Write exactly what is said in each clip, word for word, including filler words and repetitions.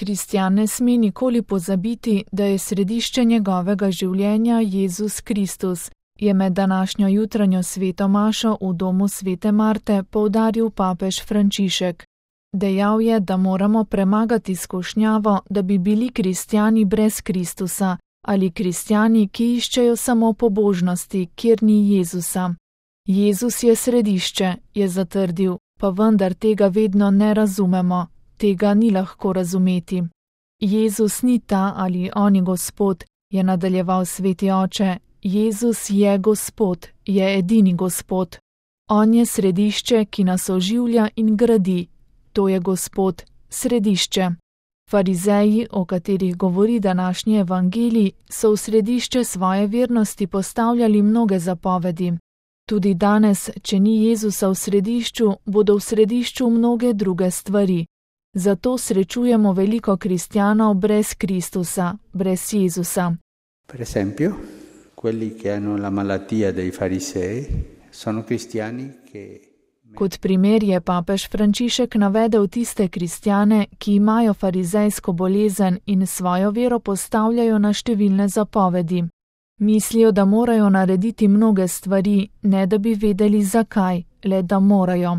Kristjan ne sme nikoli pozabiti, da je središče njegovega življenja Jezus Kristus, je med današnjo jutranjo sveto mašo v domu svete Marte poudaril papež Frančišek. Dejal je, da moramo premagati skušnjavo, da bi bili kristjani brez Kristusa ali kristjani, ki iščejo samo pobožnosti, kjer ni Jezusa. Jezus je središče, je zatrdil, pa vendar tega vedno ne razumemo, tega ni lahko razumeti. Jezus ni ta ali oni Gospod, je nadaljeval sveti oče, Jezus je Gospod, je edini Gospod. On je središče, ki nas oživlja in gradi. To je Gospod, središče. Farizeji, o katerih govori današnji evangelij, so v središče svoje vernosti postavljali mnoge zapovedi. Tudi danes, če ni Jezusa v središču, bodo v središču mnoge druge stvari. Zato srečujemo veliko kristjanov brez Kristusa, brez Jezusa. Per esempio, quelli che hanno la malattia dei farisei sono cristiani che... Kot primer je papež Frančišek navedel tiste kristjane, ki imajo farizejsko bolezen in svojo vero postavljajo na številne zapovedi. Mislijo, da morajo narediti mnoge stvari, ne da bi vedeli zakaj, le da morajo.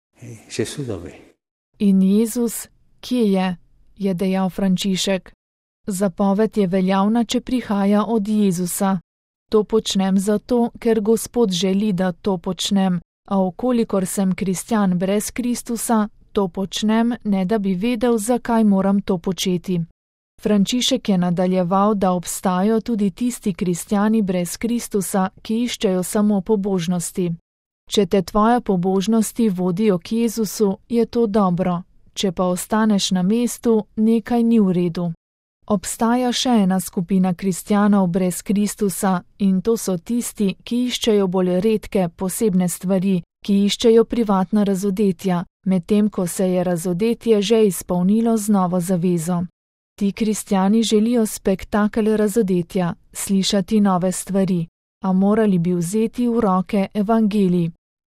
In Jezus, kje je, je dejal Frančišek. Zapoved je veljavna, če prihaja od Jezusa. To počnem zato, ker Gospod želi, da to počnem, a okolikor sem kristjan brez Kristusa, to počnem, ne da bi vedel, zakaj moram to početi. Frančišek je nadaljeval, da obstajajo tudi tisti kristjani brez Kristusa, ki iščejo samo pobožnosti. Če te tvoje pobožnosti vodijo k Jezusu, je to dobro, če pa ostaneš na mestu, nekaj ni v redu. Obstaja še ena skupina kristjanov brez Kristusa in to so tisti, ki iščejo bolj redke, posebne stvari, ki iščejo privatna razodetja, medtem ko se je razodetje že izpolnilo z novo zavezo. Ti kristjani želijo spektakel razodetja, slišati nove stvari, a morali bi vzeti v roke evangelij.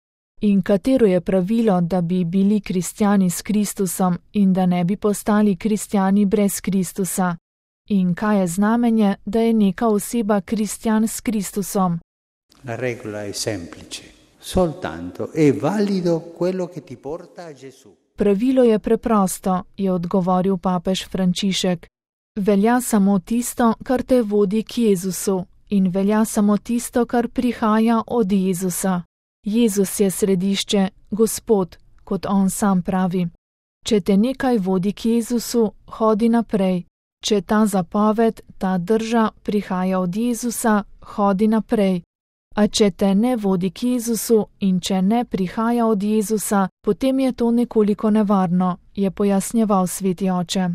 In katero je pravilo, da bi bili kristjani s Kristusom in da ne bi postali kristjani brez Kristusa? In kaj je znamenje, da je neka oseba kristjan s Kristusom? La regola è semplice. Soltanto è valido quello che ti porta a Gesù. Pravilo je preprosto, je odgovoril papež Frančišek. Velja samo tisto, kar te vodi k Jezusu, in velja samo tisto, kar prihaja od Jezusa. Jezus je središče, Gospod, kot on sam pravi. Če te nekaj vodi k Jezusu, hodi naprej. Če ta zapoved, ta drža prihaja od Jezusa, hodi naprej. A če te ne vodi k Jezusu in če ne prihaja od Jezusa, potem je to nekoliko nevarno, je pojasnjeval sveti oče.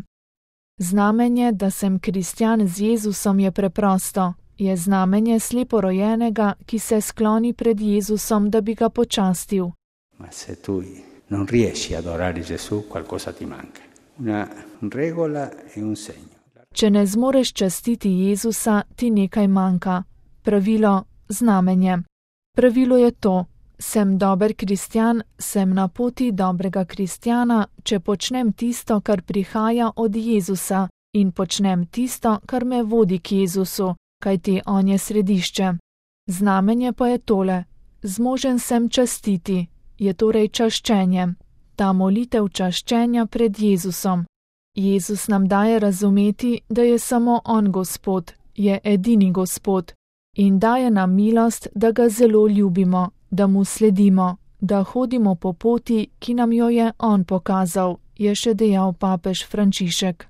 Znamenje, da sem kristjan z Jezusom, je preprosto. Je znamenje sleporojenega, ki se skloni pred Jezusom, da bi ga počastil. Ma se tu non riesci ad adorare Gesù, qualcosa ti manca. Una regola e un segno. Če ne zmoreš častiti Jezusa, ti nekaj manjka. Pravilo, znamenje. Pravilo je to, sem dober kristjan, sem na poti dobrega kristjana, če počnem tisto, kar prihaja od Jezusa in počnem tisto, kar me vodi k Jezusu, kajti on je središče. Znamenje pa je tole, zmožen sem častiti, je torej čaščenje, ta molitev čaščenja pred Jezusom. Jezus nam daje razumeti, da je samo on Gospod, je edini Gospod in daje nam milost, da ga zelo ljubimo, da mu sledimo, da hodimo po poti, ki nam jo je on pokazal, je še dejal papež Frančišek.